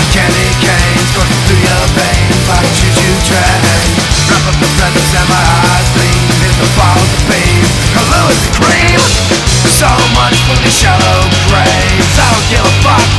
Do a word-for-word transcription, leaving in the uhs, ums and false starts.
Candy canes coursing through your veins like a choo-choo train. Wrap up the presents and my eyes gleam. Here's the bottles of beam, a Lewis and cream. So much for these shallow graves. I don't give a fuck.